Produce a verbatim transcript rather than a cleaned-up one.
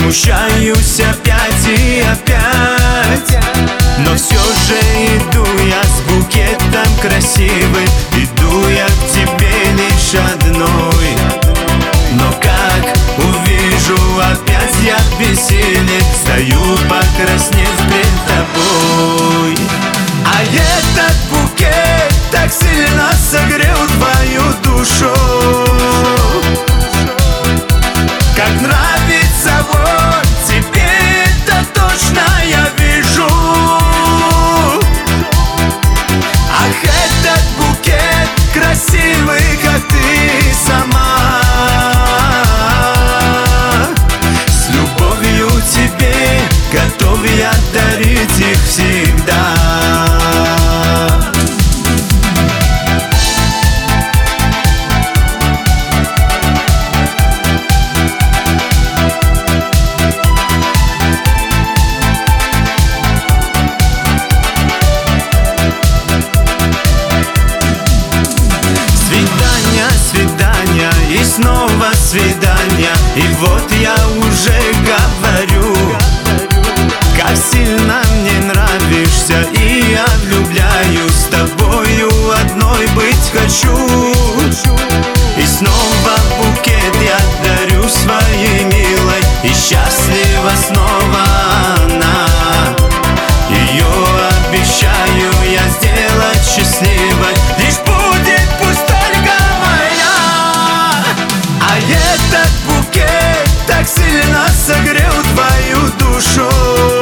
Смущаюсь опять и опять, но все же иду я с букетом красивым. Иду я к тебе лишь одной, но как увижу опять я бессилен, стою покраснев пред тобой. А этот букет так сильно согрел твою душу, как нравится вот тебе, это точно я вижу. Ах, этот букет красивый, как ты сама, с любовью тебе готов я дарить их всегда. И снова свидания, и вот я уже говорю, как сильно мне нравишься, и я влюбляюсь, с тобою одной быть хочу. И снова букет я дарю своей милой, и счастлива снова она. Ее обещаю я сделать счастливой, лишь будет пусть только моя. Этот букет так сильно согрел твою душу,